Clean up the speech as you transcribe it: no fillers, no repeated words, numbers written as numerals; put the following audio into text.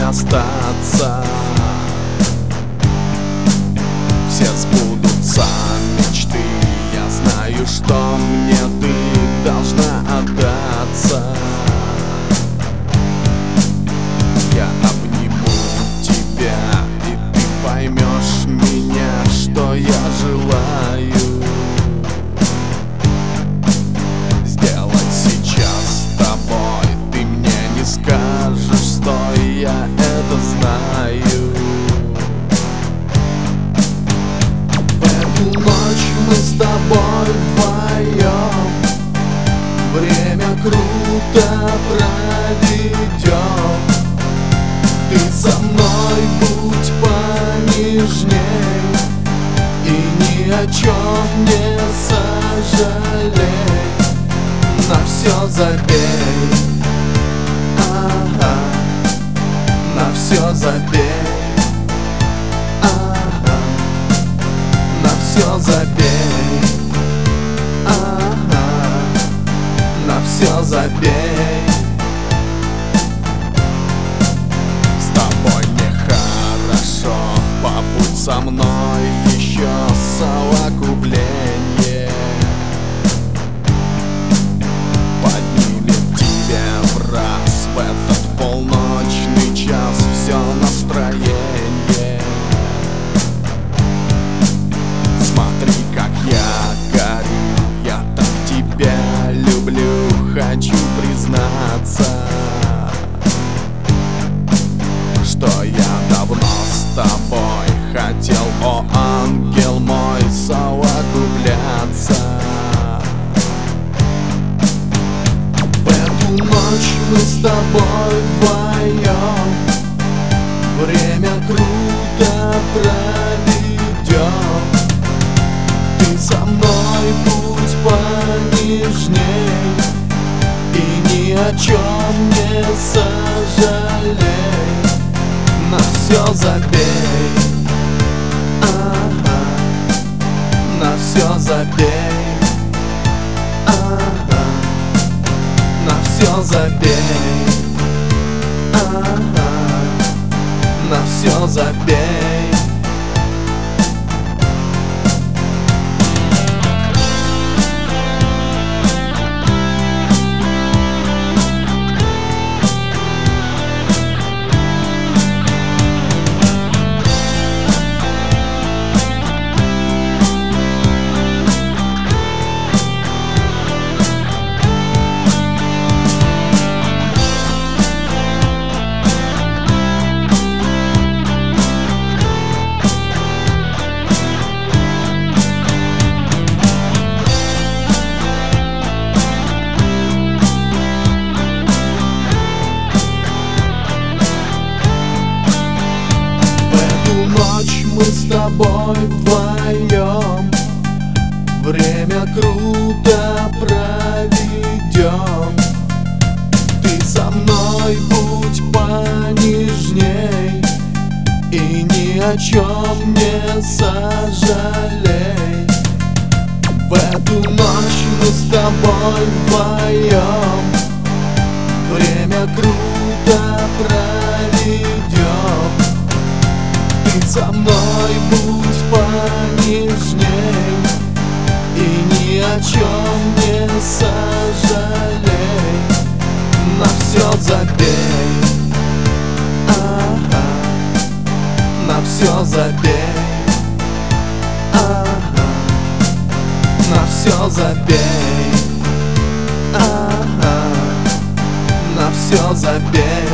остаться. Все сбудутся мечты, я знаю, что мне ты должна отдаться. Я обниму тебя, и ты поймешь меня, что я желаю сделать сейчас с тобой. Ты мне не скажешь, стой, я это знаю. В эту ночь мы с тобой вдвоем время круто проведем. Ты со мной будь понежней и ни о чем не сожалей. На все забей, ага, на все забей, ага, на все забей, ага, на все забей. С тобой нехорошо, побудь со мной еще совокупление. Поднимет тебе в раз в этот полночный час все настроение. Смотри, как я горю, я так тебя люблю, хочу признаться, что я давно с тобой хотел, о ангел мой, совокупляться. В эту ночь мы с тобой вдвоем время круто проведем. Ты со мной будь понежней и ни о чем не сожалей. На все забей, ага, на все забей, ага, на все забей, ага, на все забей. Ночь мы с тобой вдвоем время круто проведем. Ты со мной будь понежней и ни о чем не сожалей. В эту ночь мы с тобой вдвоем время круто проведем. Ты со мной будь понежней и ни о чем не сожалей. На все забей, ага, на все забей, ага, на все забей, ага, на все забей.